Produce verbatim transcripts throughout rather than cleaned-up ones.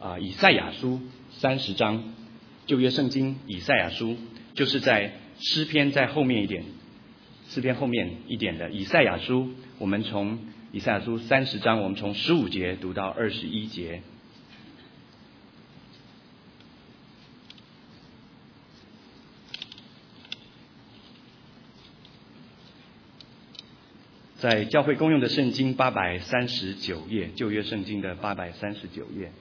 啊、呃、以赛亚书三十章，旧约圣经以赛亚书就是在诗篇在后面一点，诗篇后面一点的以赛亚书，我们从以赛亚书三十章，我们从十五节读到二十一节。在教会公用的圣经八百三十九页，旧约圣经的八百三十九页，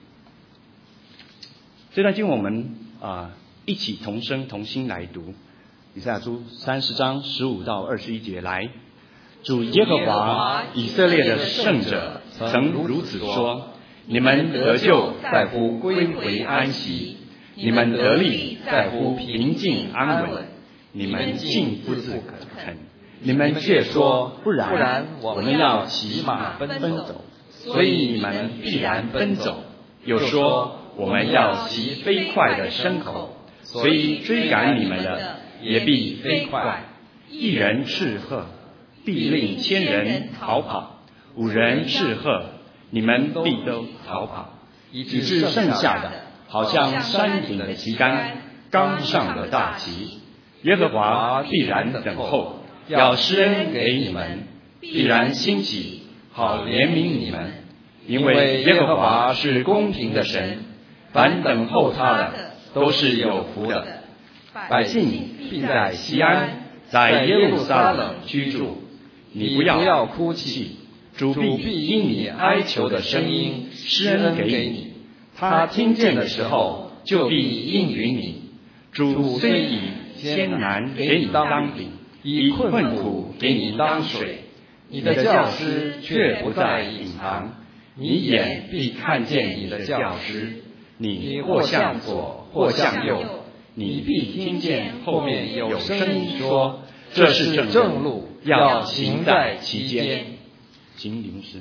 这段经文我们啊、呃、一起同声同心来读。以赛亚书三十章十五到二十一节，来，主耶和华以色列的圣者曾如此说：你们得救在乎归回安息，你们得力在乎平静安稳，你们竟不自肯。你们却说不然，不然我们要骑马奔走，所以你们必然奔走。又说我们要骑飞快的牲口，所以追赶你们的也必飞快。一人斥喝，必令千人逃跑；五人斥喝，你们必都逃跑，以致剩下的好像山顶的旗杆，刚上了大旗。耶和华必然等候，要施恩给你们，必然兴起，好怜悯你们。因为耶和华是公平的神，凡等候他的都是有福的。百姓必在锡安，在耶路撒冷居住。你不要哭泣，主必因你哀求的声音施恩给你，他听见的时候就必应允你。主虽以艰难给你当饼，以困苦给你当水，你的教师却不再隐藏，你眼必看见你的教师。你或向左或向右，你必听见后面有声音说：这是正路，要行在其间。请李牧师。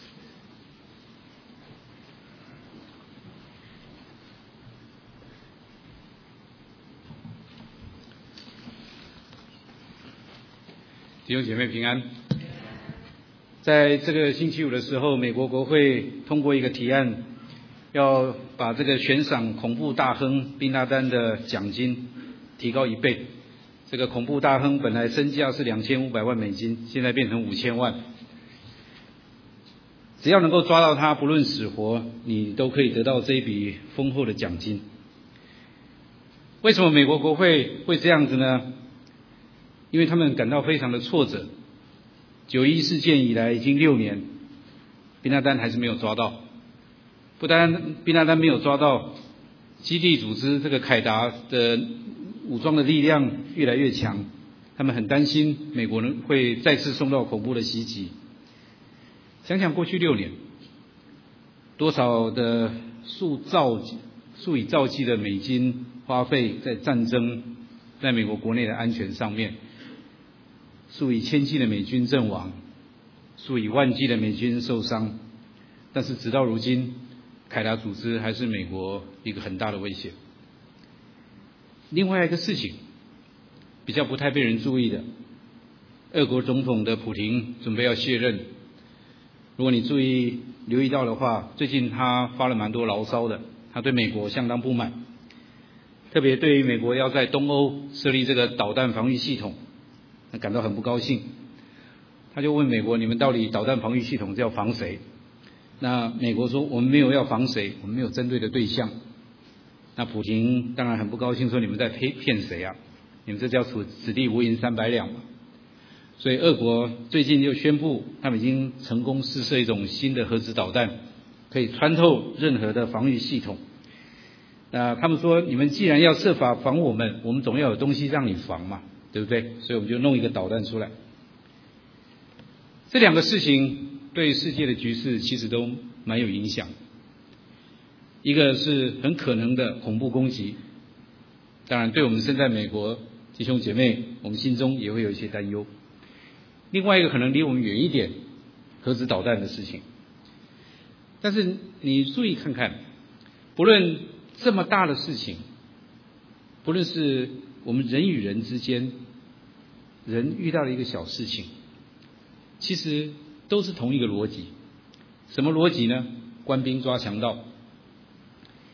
弟兄姐妹平安。在这个星期五的时候，美国国会通过一个提案，要把这个悬赏恐怖大亨宾拉丹的奖金提高一倍。这个恐怖大亨本来身价是两千五百万美金，现在变成五千万。只要能够抓到他，不论死活，你都可以得到这一笔丰厚的奖金。为什么美国国会会这样子呢？因为他们感到非常的挫折。九一事件以来已经六年，宾拉丹还是没有抓到。不单宾拉丹没有抓到，基地组织这个凯达的武装的力量越来越强，他们很担心美国人会再次受到恐怖的袭击。想想过去六年，多少的数兆、数以兆计的美金花费在战争，在美国国内的安全上面。数以千计的美军阵亡，数以万计的美军受伤，但是直到如今，凯达组织还是美国一个很大的威胁。另外一个事情比较不太被人注意的，俄国总统的普亭准备要卸任。如果你注意留意到的话，最近他发了蛮多牢骚的，他对美国相当不满，特别对于美国要在东欧设立这个导弹防御系统感到很不高兴。他就问美国，你们到底导弹防御系统是要防谁？那美国说，我们没有要防谁，我们没有针对的对象。那普亭当然很不高兴，说你们在骗骗谁啊？你们这叫此此地无银三百两嘛。所以俄国最近又宣布，他们已经成功试射一种新的核子导弹，可以穿透任何的防御系统。那他们说，你们既然要设法防我们，我们总要有东西让你防嘛，对不对？所以我们就弄一个导弹出来。这两个事情对世界的局势其实都蛮有影响。一个是很可能的恐怖攻击，当然对我们身在美国弟兄姐妹，我们心中也会有一些担忧。另外一个可能离我们远一点，核子导弹的事情。但是你注意看看，不论这么大的事情，不论是我们人与人之间，人遇到了一个小事情，其实都是同一个逻辑。什么逻辑呢？官兵抓强盗。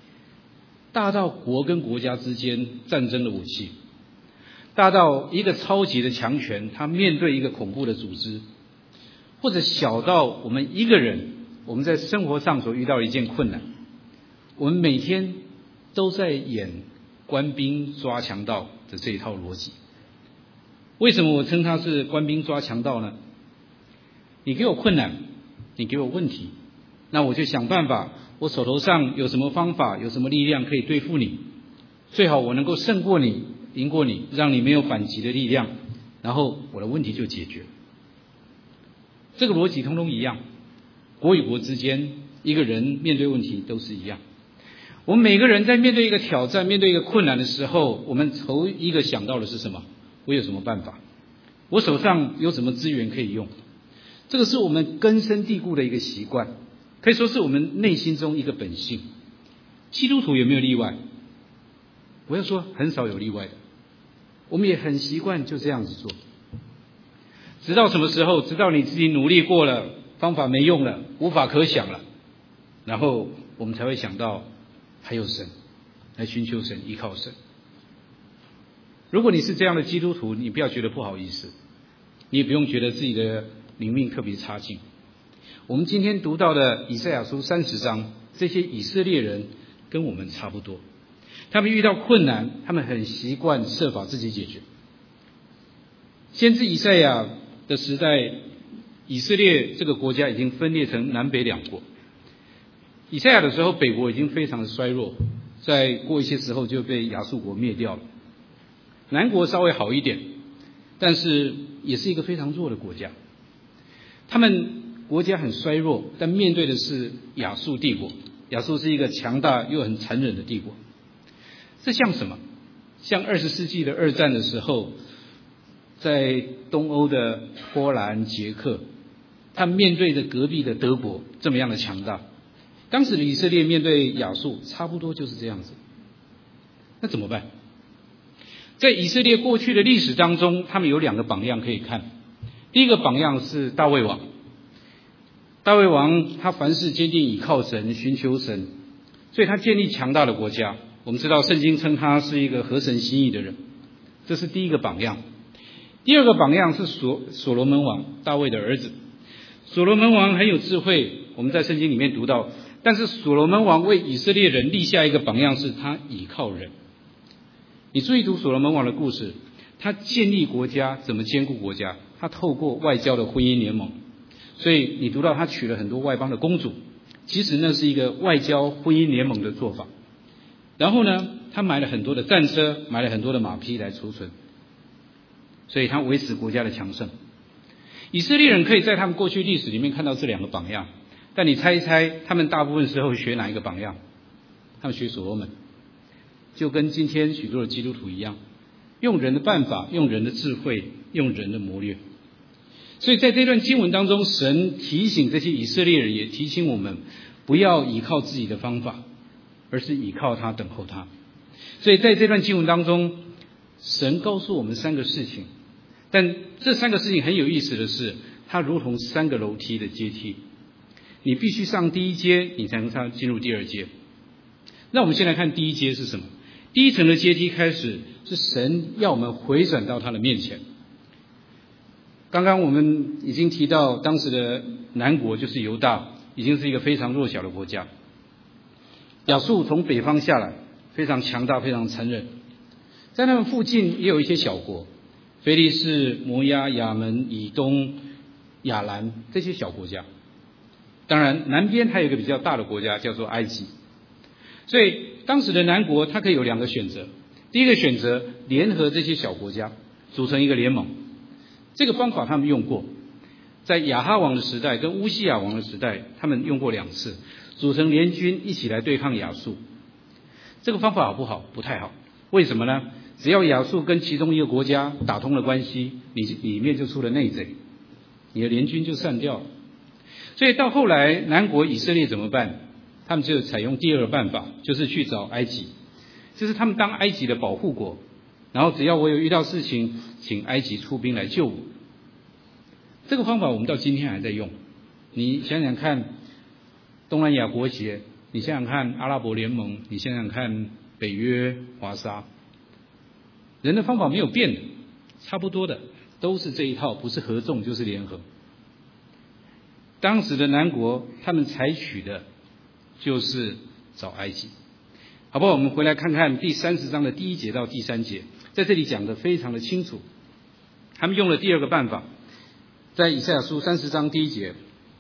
大到国跟国家之间战争的武器，大到一个超级的强权，他面对一个恐怖的组织，或者小到我们一个人，我们在生活上所遇到的一件困难，我们每天都在演官兵抓强盗的这一套逻辑。为什么我称它是官兵抓强盗呢？你给我困难，你给我问题，那我就想办法，我手头上有什么方法，有什么力量可以对付你，最好我能够胜过你，赢过你，让你没有反击的力量，然后我的问题就解决。这个逻辑通通一样，国与国之间，一个人面对问题都是一样。我们每个人在面对一个挑战，面对一个困难的时候，我们头一个想到的是什么？我有什么办法？我手上有什么资源可以用？这个是我们根深蒂固的一个习惯，可以说是我们内心中一个本性。基督徒有没有例外？我要说很少有例外的，我们也很习惯就这样子做。直到什么时候？直到你自己努力过了，方法没用了，无法可想了，然后我们才会想到还有神，来寻求神，依靠神。如果你是这样的基督徒，你不要觉得不好意思，你也不用觉得自己的灵命特别差劲。我们今天读到的以赛亚书三十章，这些以色列人跟我们差不多，他们遇到困难，他们很习惯设法自己解决。先知以赛亚的时代，以色列这个国家已经分裂成南北两国。以赛亚的时候，北国已经非常的衰弱，再过一些时候就被亚述国灭掉了。南国稍微好一点，但是也是一个非常弱的国家。他们国家很衰弱，但面对的是亚述帝国。亚述是一个强大又很残忍的帝国。这像什么？像二十世纪的二战的时候，在东欧的波兰、捷克，他们面对着隔壁的德国这么样的强大。当时的以色列面对亚述，差不多就是这样子。那怎么办？在以色列过去的历史当中，他们有两个榜样可以看。第一个榜样是大卫王。大卫王他凡事坚定倚靠神，寻求神，所以他建立强大的国家。我们知道圣经称他是一个合神心意的人，这是第一个榜样。第二个榜样是所所罗门王，大卫的儿子。所罗门王很有智慧，我们在圣经里面读到，但是所罗门王为以色列人立下一个榜样，是他倚靠人。你注意读所罗门王的故事，他建立国家，怎么兼顾国家？他透过外交的婚姻联盟。所以你读到他娶了很多外邦的公主，其实那是一个外交婚姻联盟的做法。然后呢，他买了很多的战车，买了很多的马匹来储存，所以他维持国家的强盛。以色列人可以在他们过去历史里面看到这两个榜样，但你猜一猜，他们大部分时候学哪一个榜样？他们学所罗门，就跟今天许多的基督徒一样，用人的办法，用人的智慧，用人的谋略。所以在这段经文当中，神提醒这些以色列人，也提醒我们不要依靠自己的方法，而是依靠他，等候他。所以在这段经文当中，神告诉我们三个事情，但这三个事情很有意思的是，它如同三个楼梯的阶梯，你必须上第一阶，你才能上进入第二阶。那我们先来看第一阶是什么？第一层的阶梯开始是神要我们回转到他的面前。刚刚我们已经提到，当时的南国就是犹大，已经是一个非常弱小的国家。亚述从北方下来，非常强大，非常残忍。在他们附近也有一些小国，非利士、摩押、亚门、以东、亚兰这些小国家。当然，南边还有一个比较大的国家，叫做埃及。所以当时的南国，它可以有两个选择。第一个选择，联合这些小国家，组成一个联盟。这个方法他们用过，在亚哈王的时代跟乌西亚王的时代，他们用过两次，组成联军一起来对抗亚述。这个方法好不好？不太好。为什么呢？只要亚述跟其中一个国家打通了关系，你里面就出了内贼，你的联军就散掉了。所以到后来南国以色列怎么办？他们就采用第二个办法，就是去找埃及，就是他们当埃及的保护国，然后只要我有遇到事情，请埃及出兵来救我。这个方法我们到今天还在用。你想想看，东南亚国协你想想看阿拉伯联盟，你想想看北约、华沙，人的方法没有变的，差不多的，都是这一套，不是合纵就是联合。当时的南国他们采取的就是找埃及，好不好？我们回来看看第三十章的第一节到第三节，在这里讲得非常的清楚。他们用了第二个办法，在以赛亚书三十章第一节，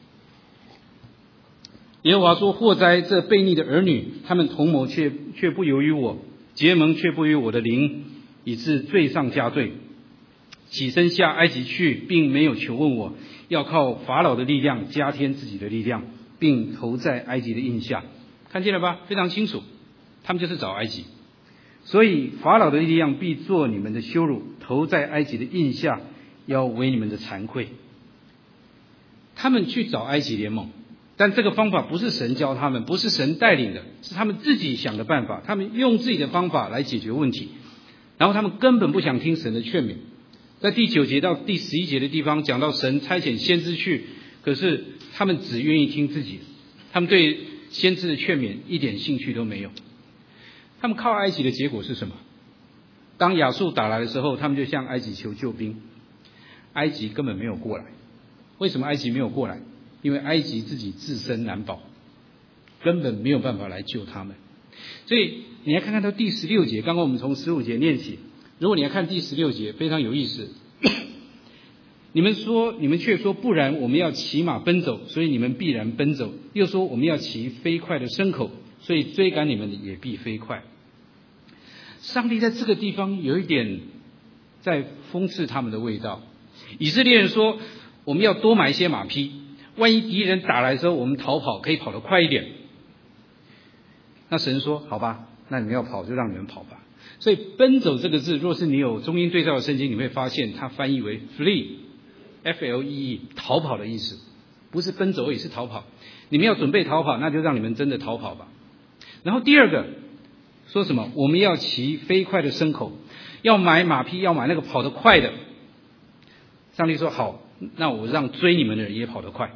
耶和华说：祸哉，这悖逆的儿女，他们同谋却却不由于我，结盟却不于我的灵，以致罪上加罪。起身下埃及去，并没有求问我，要靠法老的力量加添自己的力量，并投在埃及的印下。看见了吧？非常清楚，他们就是找埃及。所以法老的力量必做你们的羞辱，投在埃及的印下，要为你们的惭愧。他们去找埃及联盟，但这个方法不是神教他们，不是神带领的，是他们自己想的办法，他们用自己的方法来解决问题，然后他们根本不想听神的劝勉。在第九节到第十一节的地方讲到神差遣先知去，可是他们只愿意听自己，他们对先知的劝勉一点兴趣都没有。他们靠埃及的结果是什么？当亚述打来的时候，他们就向埃及求救兵，埃及根本没有过来。为什么埃及没有过来？因为埃及自己自身难保，根本没有办法来救他们。所以你来看看到第十六节，刚刚我们从十五节念起，如果你要看第十六节，非常有意思。你们说，你们却说不然，我们要骑马奔走，所以你们必然奔走；又说我们要骑飞快的牲口，所以追赶你们也必飞快。上帝在这个地方有一点在讽刺他们的味道。以色列人说，我们要多买一些马匹，万一敌人打来的时候，我们逃跑可以跑得快一点。那神说，好吧，那你们要跑就让你们跑吧。所以奔走这个字，若是你有中英对照的圣经，你会发现它翻译为 flee F L E E 逃跑的意思，不是奔走而已，是逃跑。你们要准备逃跑，那就让你们真的逃跑吧。然后第二个说什么？我们要骑飞快的牲口，要买马匹，要买那个跑得快的。上帝说好，那我让追你们的人也跑得快。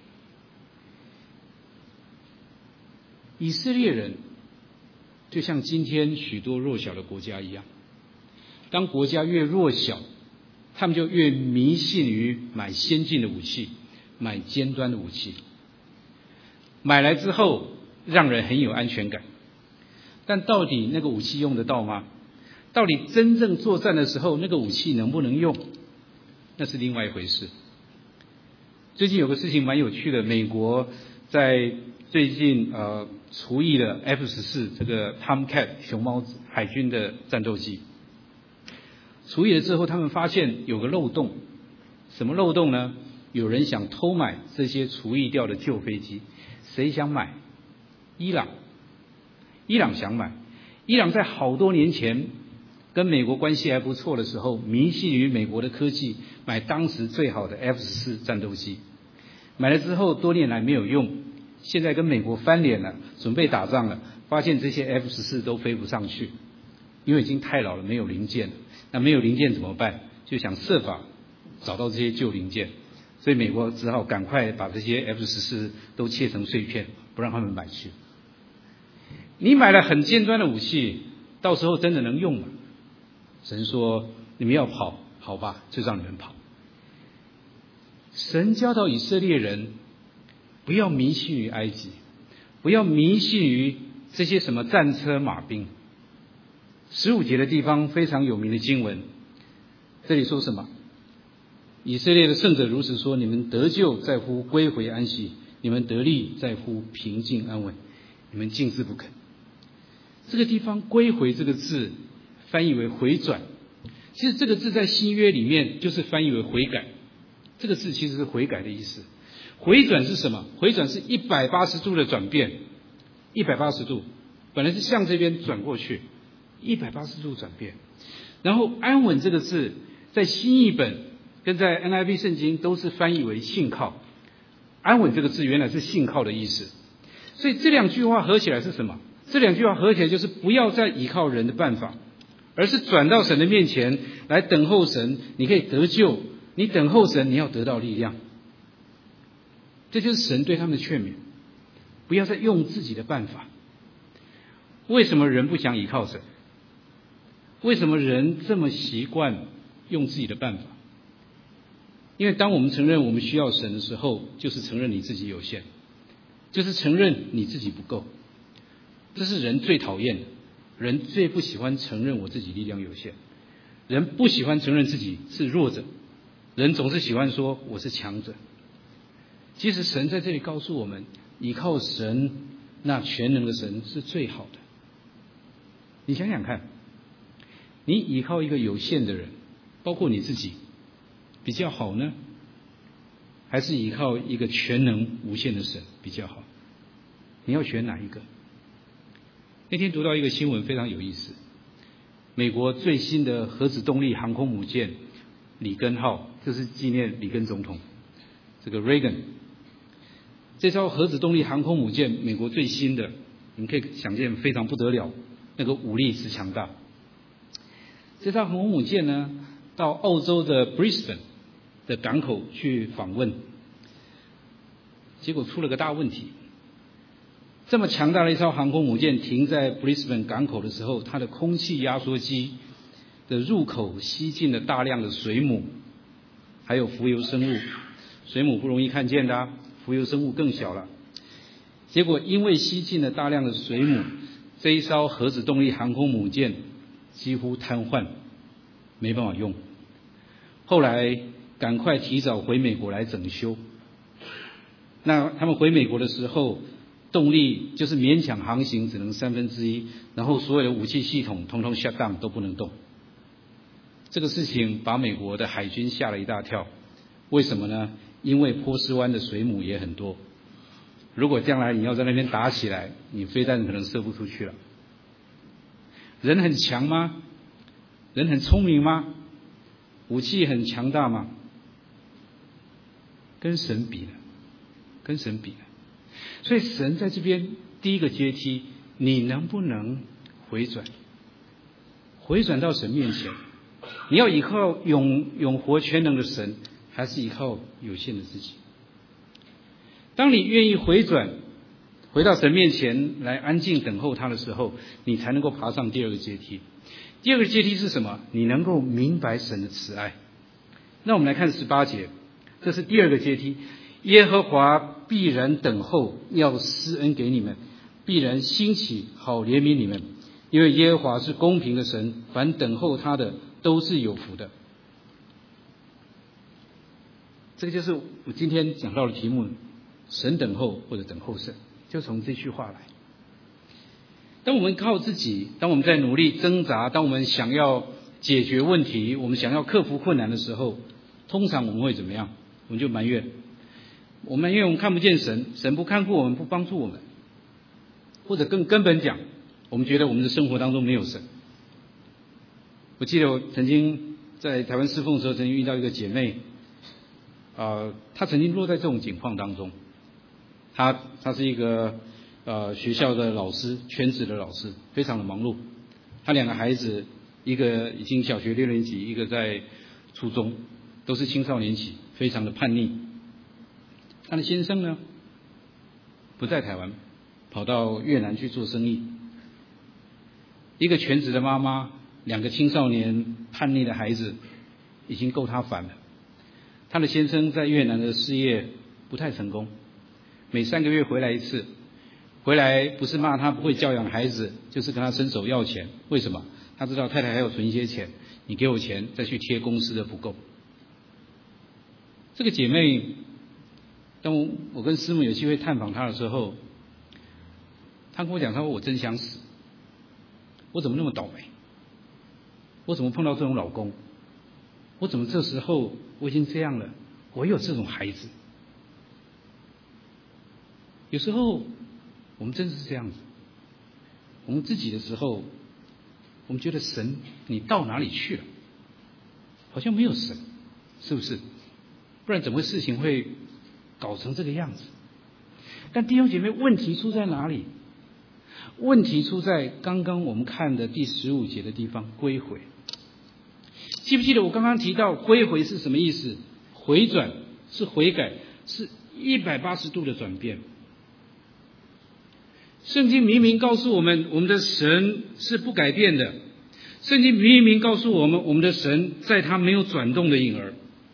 以色列人就像今天许多弱小的国家一样，当国家越弱小，他们就越迷信于买先进的武器，买尖端的武器，买来之后让人很有安全感，但到底那个武器用得到吗？到底真正作战的时候那个武器能不能用，那是另外一回事。最近有个事情蛮有趣的，美国在最近呃除役了 F 十四 这个 Tomcat 熊猫海军的战斗机，除役了之后，他们发现有个漏洞。什么漏洞呢？有人想偷买这些除役掉的旧飞机。谁想买？伊朗。伊朗想买。伊朗在好多年前跟美国关系还不错的时候，迷信于美国的科技，买当时最好的 F 十四 战斗机。买了之后多年来没有用，现在跟美国翻脸了，准备打仗了，发现这些 F 十四 都飞不上去，因为已经太老了，没有零件了。那没有零件怎么办？就想设法找到这些旧零件，所以美国只好赶快把这些 F 十四 都切成碎片，不让他们买去。你买了很尖端的武器，到时候真的能用吗？神说你们要跑，好吧，就让你们跑。神教导以色列人不要迷信于埃及，不要迷信于这些什么战车马兵。十五节的地方非常有名的经文，这里说什么？以色列的圣者如此说：你们得救在乎归回安息，你们得力在乎平静安稳，你们竟自不肯。这个地方归回这个字翻译为回转，其实这个字在新约里面就是翻译为悔改，这个字其实是悔改的意思。回转是什么？回转是一百八十度的转变，一百八十度，本来是向这边转过去，一百八十度转变。然后安稳这个字在新译本跟在 N I V 圣经都是翻译为信靠，安稳这个字原来是信靠的意思。所以这两句话合起来是什么？这两句话合起来就是不要再依靠人的办法，而是转到神的面前来等候神，你可以得救，你等候神，你要得到力量。这就是神对他们的劝勉。 不要再用自己的办法。为什么人不想依靠神？为什么人这么习惯用自己的办法？因为当我们承认我们需要神的时候，就是承认你自己有限，就是承认你自己不够。这是人最讨厌的，人最不喜欢承认我自己力量有限，人不喜欢承认自己是弱者，人总是喜欢说我是强者。其实神在这里告诉我们，依靠神，那全能的神是最好的。你想想看，你依靠一个有限的人，包括你自己，比较好呢，还是依靠一个全能无限的神比较好？你要选哪一个？那天读到一个新闻非常有意思，美国最新的核子动力航空母舰里根号，就是纪念里根总统，这个 Reagan。这艘核子动力航空母舰，美国最新的，你们可以想见非常不得了，那个武力之强大。这艘航空母舰呢，到澳洲的 Brisbane 的港口去访问，结果出了个大问题。这么强大的一艘航空母舰停在 Brisbane 港口的时候，它的空气压缩机的入口吸进了大量的水母，还有浮游生物。水母不容易看见的啊，浮游生物更小了。结果因为吸进了大量的水母，这一艘核子动力航空母舰几乎瘫痪，没办法用。后来赶快提早回美国来整修。那他们回美国的时候，动力就是勉强航行，只能三分之一，然后所有的武器系统统统 shut down 都不能动。这个事情把美国的海军吓了一大跳。为什么呢？因为波斯湾的水母也很多，如果将来你要在那边打起来，你飞弹可能射不出去了。人很强吗？人很聪明吗？武器很强大吗？跟神比呢？跟神比呢？所以神在这边第一个阶梯，你能不能回转？回转到神面前，你要依靠永永活全能的神，还是依靠有限的自己？当你愿意回转，回到神面前来安静等候他的时候，你才能够爬上第二个阶梯。第二个阶梯是什么？你能够明白神的慈爱。那我们来看十八节，这是第二个阶梯。耶和华必然等候，要施恩给你们，必然兴起，好怜悯你们。因为耶和华是公平的神，凡等候他的都是有福的。这个就是我今天讲到的题目，神等候或者等候神，就从这句话来。当我们靠自己，当我们在努力挣扎，当我们想要解决问题，我们想要克服困难的时候，通常我们会怎么样？我们就埋怨，我们因为我们看不见神，神不看顾我们，不帮助我们，或者更根本讲，我们觉得我们的生活当中没有神。我记得我曾经在台湾侍奉的时候，曾经遇到一个姐妹，呃，她曾经落在这种境况当中。她她是一个呃学校的老师，全职的老师，非常的忙碌。她两个孩子，一个已经小学六年级，一个在初中，都是青少年期，非常的叛逆。她的先生呢，不在台湾，跑到越南去做生意。一个全职的妈妈，两个青少年叛逆的孩子，已经够她烦了。她的先生在越南的事业不太成功，每三个月回来一次，回来不是骂他不会教养孩子，就是跟他伸手要钱。为什么？他知道太太还有存一些钱，你给我钱再去贴公司的不够。这个姐妹，当我跟师母有机会探访她的时候，她跟我讲，她说我真想死，我怎么那么倒霉？我怎么碰到这种老公？我怎么这时候我已经这样了，我有这种孩子？有时候我们真的是这样子，我们自己的时候，我们觉得神你到哪里去了？好像没有神，是不是？不然怎么会事情会搞成这个样子？但弟兄姐妹，问题出在哪里？问题出在刚刚我们看的第十五节的地方，归回。记不记得我刚刚提到归回是什么意思？回转是悔改，是一百八十度的转变。 圣经明明告诉我们，我们的神是不改变的。圣经明明告诉我们，我们的神在他没有转动的影儿。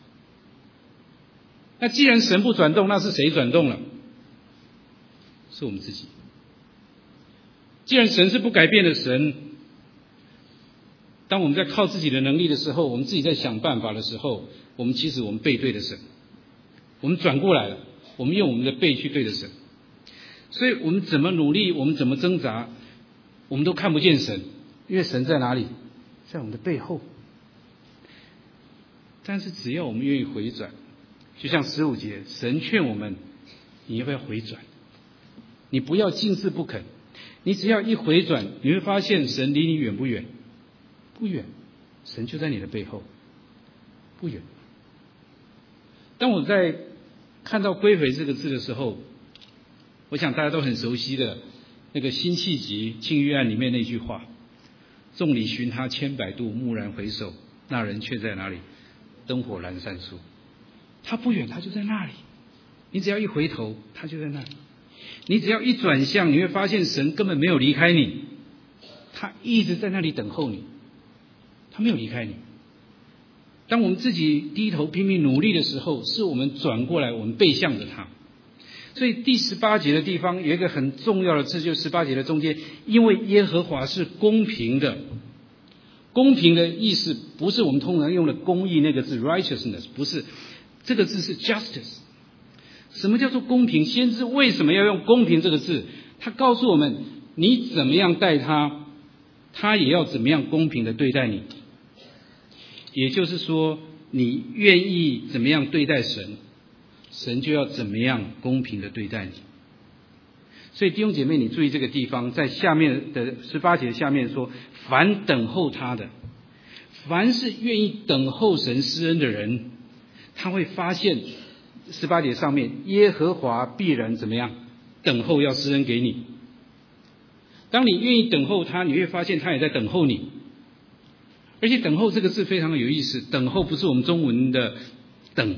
那既然神不转动，那是谁转动了？是我们自己。既然神是不改变的神，当我们在靠自己的能力的时候，我们自己在想办法的时候，我们其实我们背对着神，我们转过来了，我们用我们的背去对着神。所以我们怎么努力，我们怎么挣扎，我们都看不见神，因为神在哪里？在我们的背后。但是只要我们愿意回转，就像十五节，神劝我们，你要不要回转？你不要静置不肯，你只要一回转，你会发现神离你远不远？不远，神就在你的背后，不远。当我在看到归回这个字的时候，我想大家都很熟悉的那个辛弃疾《庆余案》里面那句话：众里寻他千百度，蓦然回首，那人却在哪里？灯火阑珊处。他不远，他就在那里。你只要一回头，他就在那里。你只要一转向，你会发现神根本没有离开你，他一直在那里等候你，他没有离开你。当我们自己低头拼命努力的时候，是我们转过来，我们背向着他。所以第十八节的地方有一个很重要的字，就是十八节的中间，因为耶和华是公平的。公平的意思不是我们通常用的公义那个字 righteousness， 不是，这个字是 justice。 什么叫做公平？先知为什么要用公平这个字？他告诉我们，你怎么样待他，他也要怎么样公平的对待你。也就是说，你愿意怎么样对待神，神就要怎么样公平的对待你。所以弟兄姐妹，你注意这个地方，在下面的十八节下面说，凡等候他的，凡是愿意等候神施恩的人，他会发现十八节上面，耶和华必然怎么样等候要施恩给你。当你愿意等候他，你会发现他也在等候你。而且等候这个字非常的有意思，等候不是我们中文的等，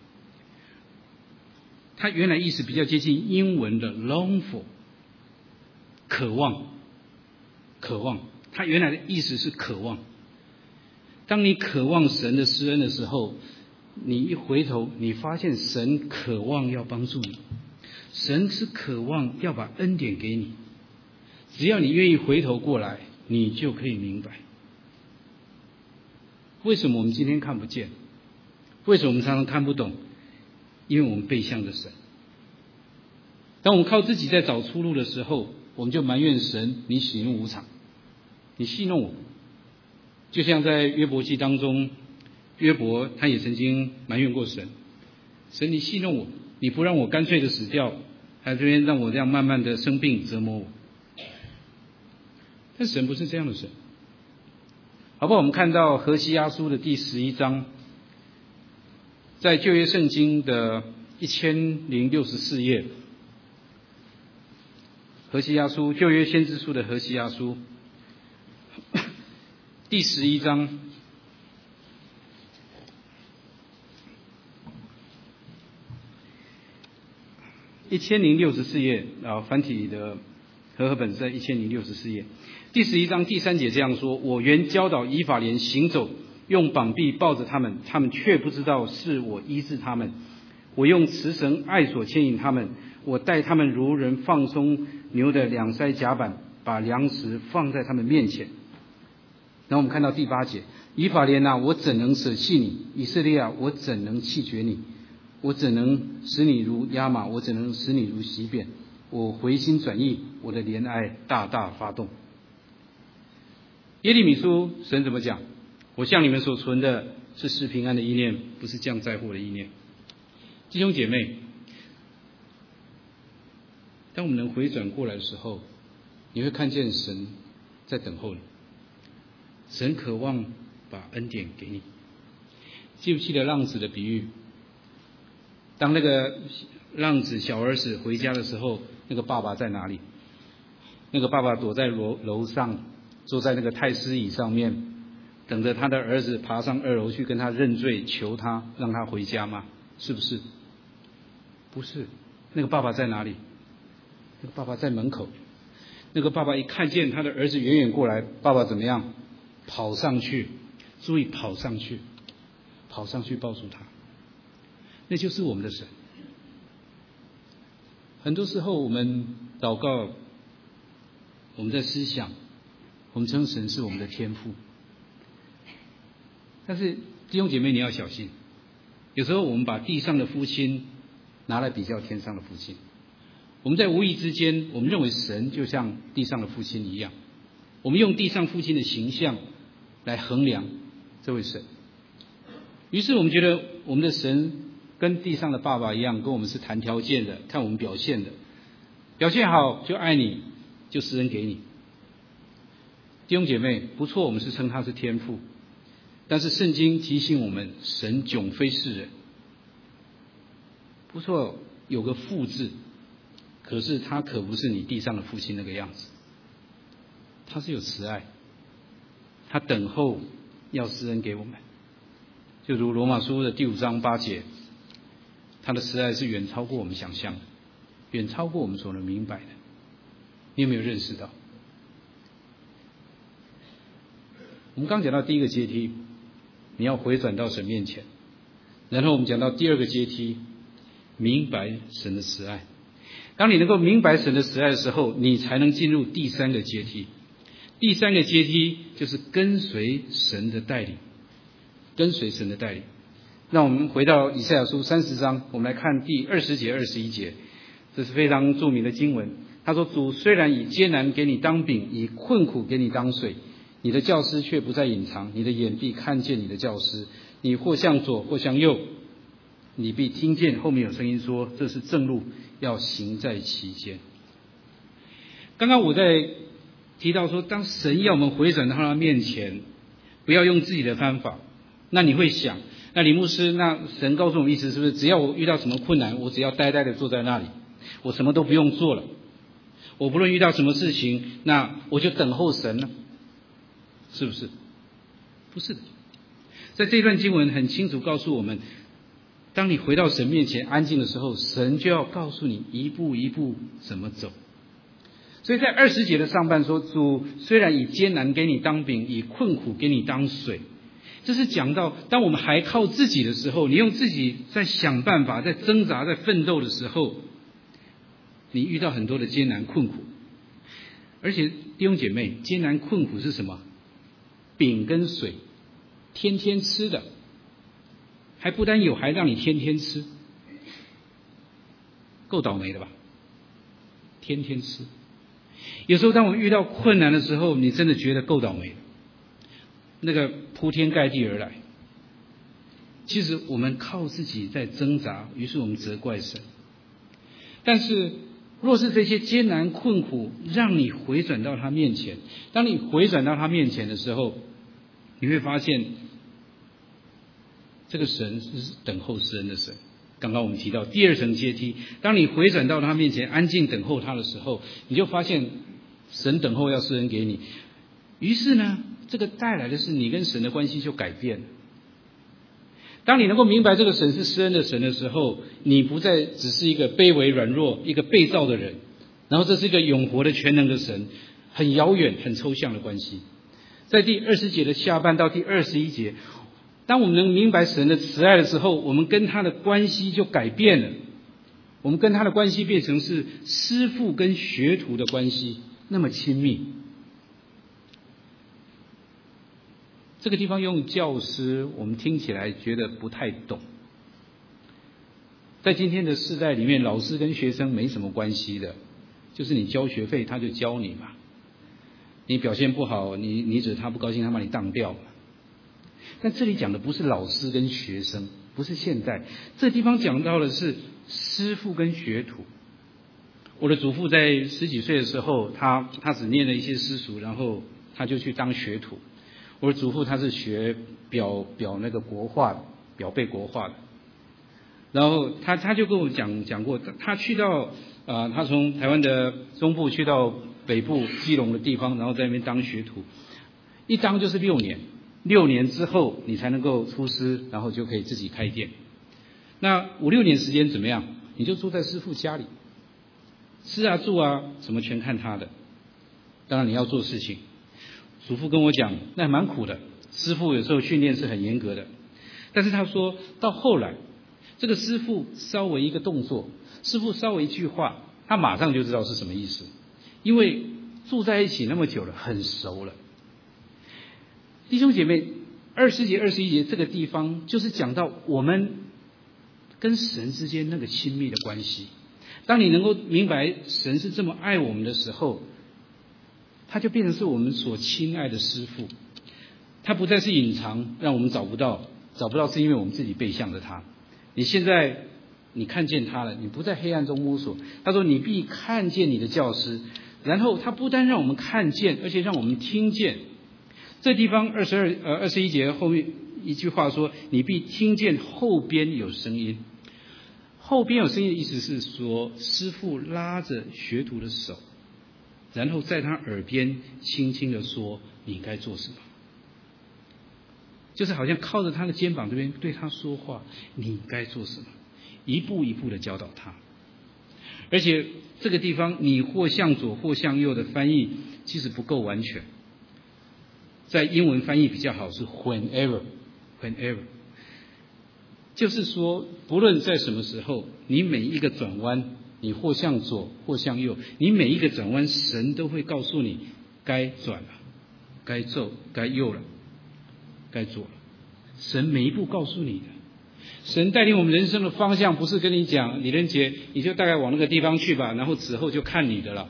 它原来意思比较接近英文的 long for， 渴望，渴望，它原来的意思是渴望。当你渴望神的施恩的时候，你一回头，你发现神渴望要帮助你，神是渴望要把恩典给你。只要你愿意回头过来，你就可以明白为什么我们今天看不见，为什么我们常常看不懂，因为我们背向着神。当我们靠自己在找出路的时候，我们就埋怨神，你喜怒无常，你戏弄我。就像在约伯记当中，约伯他也曾经埋怨过神，神你戏弄我，你不让我干脆的死掉，还这边让我这样慢慢的生病折磨我。但神不是这样的神。好不好？我们看到何西阿书的第十一章，在旧约圣经的一千零六十四页，何西阿书，旧约先知书的何西阿书第十一章一千零六十四页啊，繁体的和合本在一千零六十四页。第十一章第三节这样说：我原教导以法莲行走，用膀臂抱着他们，他们却不知道是我医治他们。我用慈绳爱所牵引他们，我带他们如人放松牛的两腮甲板，把粮食放在他们面前。然后我们看到第八节：以法莲啊，我怎能舍弃你？以色列啊，我怎能弃绝你？我怎能使你如亚玛？我怎能使你如洗扁？我回心转意，我的怜爱大大发动。耶利米书神怎么讲？我向你们所存的是施平安的意念，不是降灾祸的意念。弟兄姐妹，当我们能回转过来的时候，你会看见神在等候你，神渴望把恩典给你。记不记得浪子的比喻？当那个浪子小儿子回家的时候，那个爸爸在哪里？那个爸爸躲在楼楼上，坐在那个太师椅上面，等着他的儿子爬上二楼去跟他认罪，求他让他回家吗？是不是？不是。那个爸爸在哪里？那个爸爸在门口， 那个爸爸一看见他的儿子远远过来，爸爸怎么样？跑上去，注意跑上去，跑上去抱住他。那就是我们的神。很多时候我们祷告，我们在思想，我们称神是我们的天父。但是弟兄姐妹你要小心，有时候我们把地上的父亲拿来比较天上的父亲，我们在无意之间，我们认为神就像地上的父亲一样，我们用地上父亲的形象来衡量这位神，于是我们觉得我们的神跟地上的爸爸一样，跟我们是谈条件的，看我们表现的，表现好就爱你，就施恩给你。弟兄姐妹，不错，我们是称他是天父，但是圣经提醒我们，神迥非世人。不错，有个父字，可是他可不是你地上的父亲那个样子，他是有慈爱，他等候要施恩给我们。就如罗马书的第五章八节，他的慈爱是远超过我们想象的，远超过我们所能明白的。你有没有认识到？我们刚讲到第一个阶梯，你要回转到神面前，然后我们讲到第二个阶梯，明白神的慈爱。当你能够明白神的慈爱的时候，你才能进入第三个阶梯。第三个阶梯就是跟随神的带领，跟随神的带领。那我们回到以赛亚书三十章，我们来看第二十节、二十一节，这是非常著名的经文。他说：主虽然以艰难给你当饼，以困苦给你当水，你的教师却不再隐藏，你的眼必看见你的教师，你或向左或向右，你必听见后面有声音说，这是正路，要行在其间。刚刚我在提到说，当神要我们回转到他面前，不要用自己的方法。那你会想，那李牧师，那神告诉我们意思是不是只要我遇到什么困难，我只要呆呆的坐在那里，我什么都不用做了，我不论遇到什么事情，那我就等候神呢？是不是？不是的。在这段经文很清楚告诉我们，当你回到神面前安静的时候，神就要告诉你一步一步怎么走。所以在二十节的上半说，主虽然以艰难给你当饼，以困苦给你当水，这是讲到当我们还靠自己的时候，你用自己在想办法，在挣扎，在奋斗的时候，你遇到很多的艰难困苦。而且弟兄姐妹，艰难困苦是什么？饼跟水天天吃的，还不单有，还让你天天吃，够倒霉的吧？天天吃。有时候当我们遇到困难的时候，你真的觉得够倒霉的，那个铺天盖地而来。其实我们靠自己在挣扎，于是我们责怪神。但是若是这些艰难困苦让你回转到他面前，当你回转到他面前的时候，你会发现这个神是等候施恩的神。刚刚我们提到第二层阶梯，当你回转到他面前安静等候他的时候，你就发现神等候要施恩给你。于是呢，这个带来的是你跟神的关系就改变了。当你能够明白这个神是施恩的神的时候，你不再只是一个卑微软弱、一个被造的人，然后这是一个永活的全能的神，很遥远、很抽象的关系。在第二十节的下半到第二十一节，当我们能明白神的慈爱的时候，我们跟他的关系就改变了。我们跟他的关系变成是师父跟学徒的关系，那么亲密。这个地方用教师，我们听起来觉得不太懂。在今天的世代里面，老师跟学生没什么关系的，就是你交学费他就教你嘛，你表现不好，你你指他不高兴，他把你当掉嘛。但这里讲的不是老师跟学生，不是现在，这地方讲到的是师父跟学徒。我的祖父在十几岁的时候，他他只念了一些私塾，然后他就去当学徒。我的祖父他是学表表那个国画的，表背国画的。然后他他就跟我讲讲过，他去到啊、呃，他从台湾的中部去到北部基隆的地方，然后在那边当学徒，一当就是六年。六年之后你才能够出师，然后就可以自己开店。那五六年时间怎么样？你就住在师父家里，吃啊住啊什么全看他的。 当然你要做事情。祖父跟我讲，那蛮苦的，师父有时候训练是很严格的。但是他说到后来，这个师父稍微一个动作，师父稍微一句话，他马上就知道是什么意思，因为住在一起那么久了，很熟了。弟兄姐妹，二十节、二十一节这个地方就是讲到我们跟神之间那个亲密的关系。当你能够明白神是这么爱我们的时候，他就变成是我们所亲爱的师父，他不再是隐藏让我们找不到，找不到是因为我们自己背向着他。你现在你看见他了，你不在黑暗中摸索。他说你必看见你的教师，然后他不单让我们看见，而且让我们听见。这地方二十二呃二十一节后面一句话说，你必听见后边有声音。后边有声音的意思是说，师父拉着学徒的手，然后在他耳边轻轻的说你该做什么，就是好像靠着他的肩膀这边对他说话，你该做什么，一步一步的教导他。而且这个地方你或向左或向右的翻译其实不够完全，在英文翻译比较好是 whenever whenever， 就是说不论在什么时候，你每一个转弯，你或向左或向右，你每一个转弯神都会告诉你该转了，该走，该右了，该左了。神每一步告诉你的。神带领我们人生的方向，不是跟你讲李仁杰你就大概往那个地方去吧，然后此后就看你的了。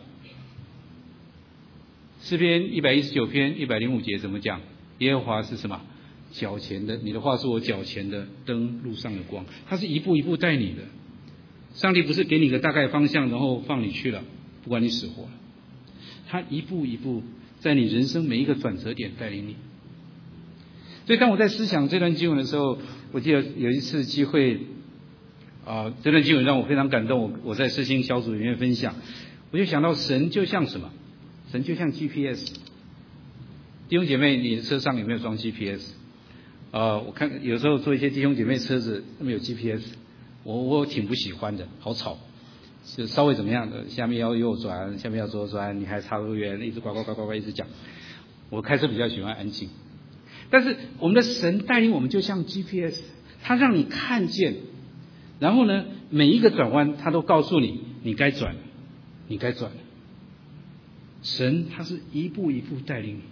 诗篇一百一十九篇一百零五节怎么讲？耶和华是什么？脚前的，你的话是我脚前的灯，路上的光。他是一步一步带你的。上帝不是给你个大概方向然后放你去了，不管你死活了，他一步一步在你人生每一个转折点带领你。所以当我在思想这段经文的时候，我记得有一次机会啊、呃，这段经文让我非常感动。我我在世新小组里面分享，我就想到神就像什么？神就像 G P S。 弟兄姐妹，你的车上有没有装 G P S？ 呃，我看有时候坐一些弟兄姐妹车子他们有 G P S， 我我挺不喜欢的，好吵，就稍微怎么样的，下面要右转，下面要左转，你还差多远，一直呱呱呱呱呱一直讲。我开车比较喜欢安静。但是我们的神带领我们就像 G P S， 他让你看见，然后呢每一个转弯他都告诉你你该转，你该转。神他是一步一步带领你。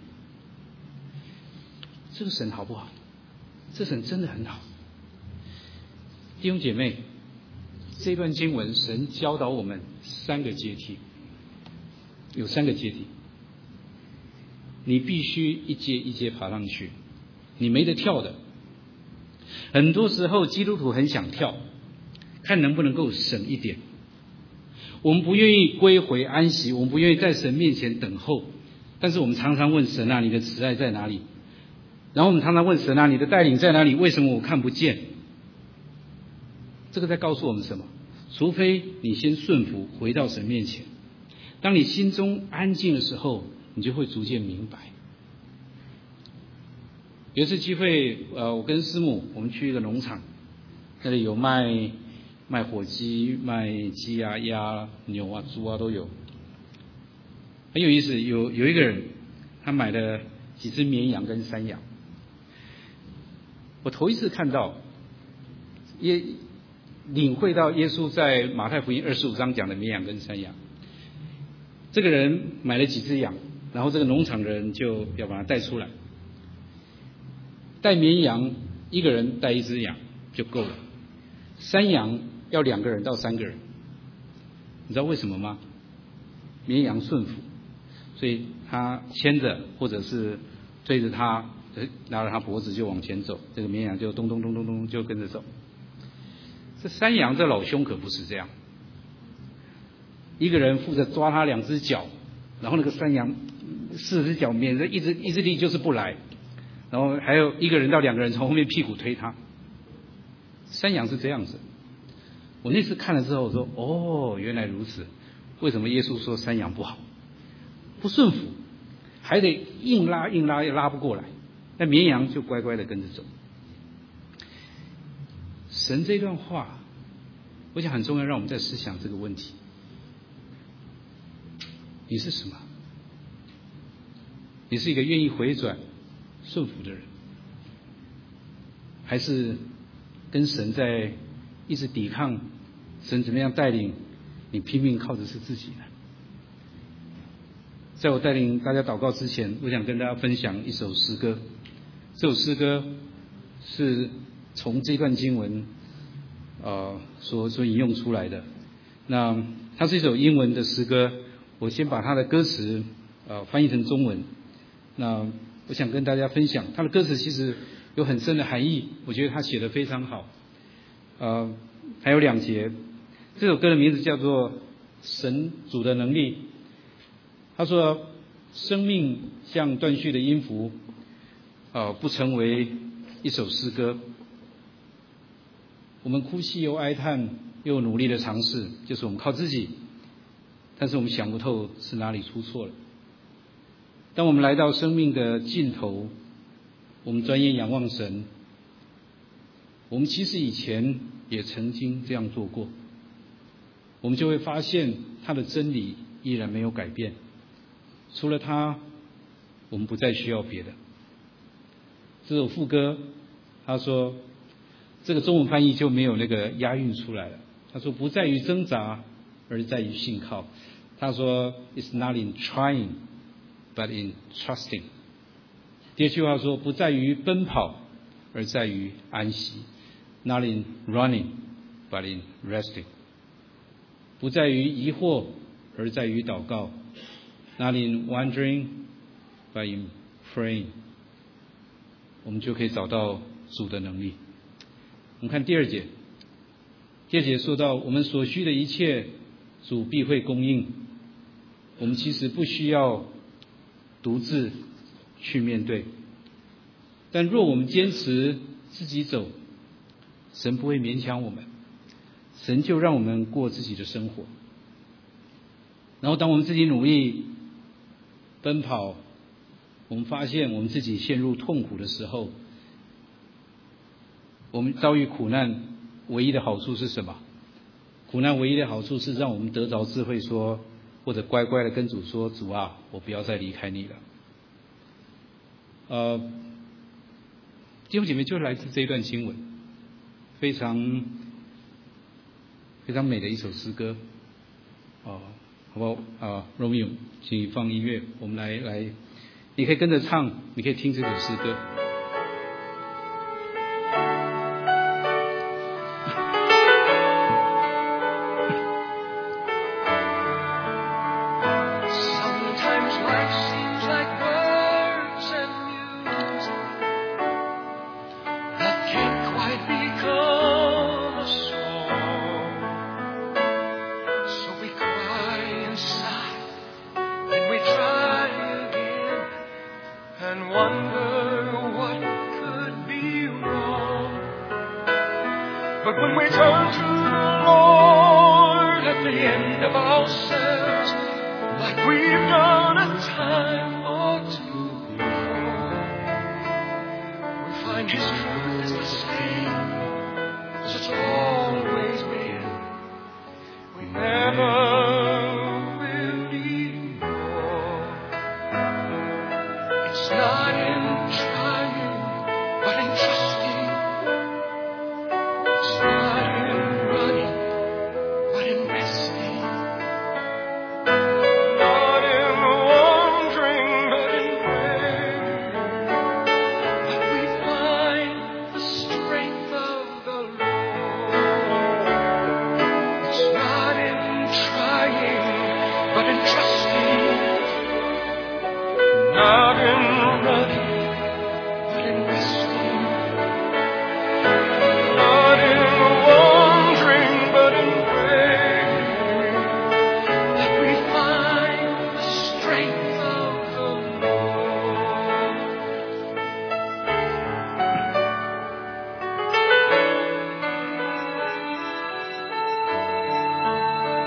这个神好不好？这神真的很好。弟兄姐妹，这段经文神教导我们三个阶梯，有三个阶梯，你必须一阶一阶爬上去，你没得跳的。很多时候基督徒很想跳，看能不能够省一点。我们不愿意归回安息，我们不愿意在神面前等候，但是我们常常问神啊，你的慈爱在哪里？然后我们常常问神啊，你的带领在哪里？为什么我看不见？这个在告诉我们什么？除非你先顺服回到神面前，当你心中安静的时候，你就会逐渐明白。有一次机会，呃，我跟师母我们去一个农场，那里有卖卖火鸡、卖鸡啊、鸭、牛啊、猪啊都有，很有意思。有有一个人，他买了几只绵羊跟山羊。我头一次看到，也领会到耶稣在马太福音二十五章讲的绵羊跟山羊。这个人买了几只羊，然后这个农场的人就要把它带出来。带绵羊一个人带一只羊就够了，山羊要两个人到三个人。你知道为什么吗？绵羊顺服，所以他牵着或者是追着他，拉着他脖子就往前走，这个绵羊就咚咚咚咚咚就跟着走。这山羊这老兄可不是这样，一个人负责抓他两只脚，然后那个山羊四只脚免得一直一直力就是不来，然后还有一个人到两个人从后面屁股推他。山羊是这样子。我那次看了之后我说，哦，原来如此，为什么耶稣说山羊不好？不顺服，还得硬拉硬拉又拉不过来，那绵羊就乖乖的跟着走。神这段话我想很重要，让我们在思想这个问题。你是什么？ 你是一个愿意回转、顺服的人，还是跟神在一直抵抗？神怎么样带领你，拼命靠的是自己呢？在我带领大家祷告之前，我想跟大家分享一首诗歌。这首诗歌是从这段经文呃所所引用出来的。那它是一首英文的诗歌，我先把它的歌词呃翻译成中文。那我想跟大家分享，它的歌词其实有很深的含义，我觉得他写得非常好。呃，还有两节，这首歌的名字叫做《神主的能力》。他说，生命像断续的音符，呃，不成为一首诗歌。我们哭泣又哀叹，又努力的尝试，就是我们靠自己，但是我们想不透是哪里出错了。当我们来到生命的尽头，我们专业仰望神，我们其实以前也曾经这样做过，我们就会发现他的真理依然没有改变。除了他，我们不再需要别的。这首副歌，他说，这个中文翻译就没有那个押韵出来了。他说，不在于挣扎，而在于信靠。他说 ，It's not in trying, but in trusting。第二句话说，不在于奔跑，而在于安息。Not in running, but in resting。不在于疑惑，而在于祷告。Not in wondering, but in praying。我们就可以找到主的能力。我们看第二节，第二节说到我们所需的一切，主必会供应。我们其实不需要独自去面对，但若我们坚持自己走，神不会勉强我们，神就让我们过自己的生活。然后当我们自己努力奔跑，我们发现我们自己陷入痛苦的时候，我们遭遇苦难唯一的好处是什么？苦难唯一的好处是让我们得着智慧说，或者乖乖的跟主说，主啊，我不要再离开你了。呃，弟兄姐妹，就来自这一段经文，非常非常美的一首诗歌。哦、呃，好不好？啊、呃、，Romeo， 请你放音乐，我们来来，你可以跟着唱，你可以听这首诗歌。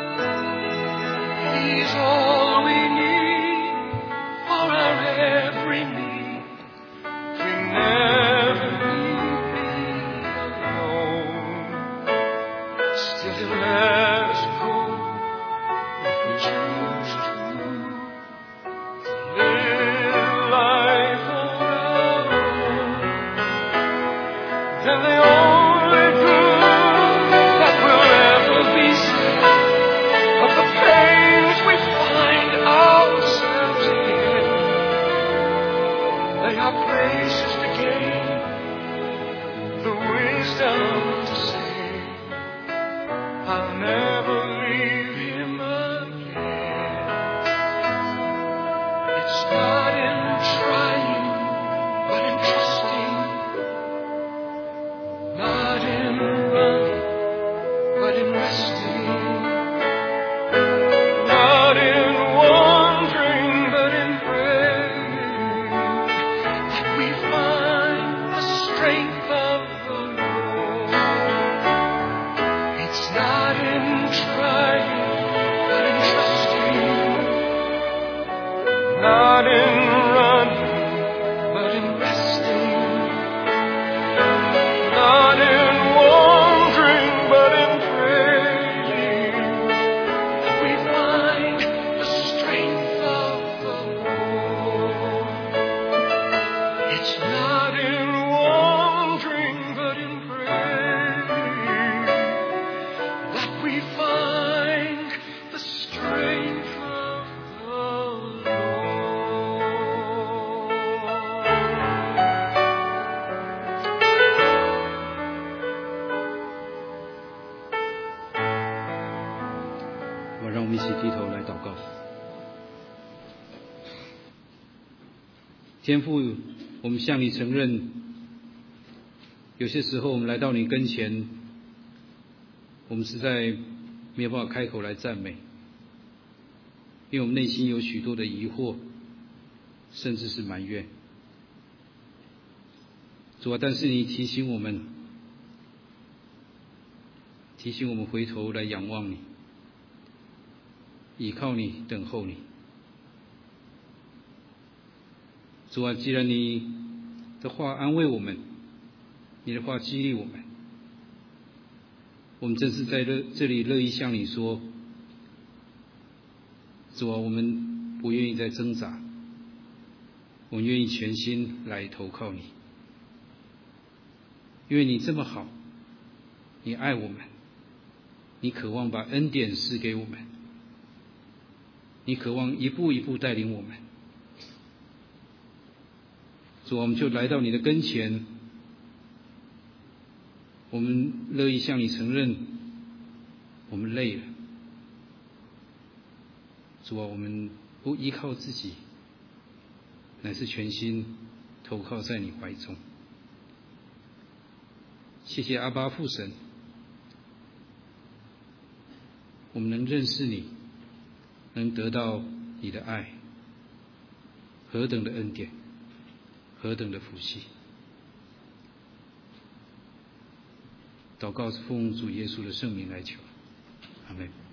He's all we need for our every 天父，我们向你承认，有些时候我们来到你跟前，我们实在没有办法开口来赞美，因为我们内心有许多的疑惑，甚至是埋怨。主啊，但是你提醒我们，提醒我们回头来仰望你，倚靠你，等候你。主啊，既然你的话安慰我们，你的话激励我们，我们正是在这这里乐意向你说，主啊，我们不愿意再挣扎，我们愿意全心来投靠你，因为你这么好，你爱我们，你渴望把恩典施给我们，你渴望一步一步带领我们。主啊，我们就来到你的跟前，我们乐意向你承认，我们累了。主啊，我们不依靠自己，乃是全心投靠在你怀中。谢谢阿爸父神，我们能认识你，能得到你的爱，何等的恩典，何等的福气！祷告是奉主耶稣的圣名来求，阿们。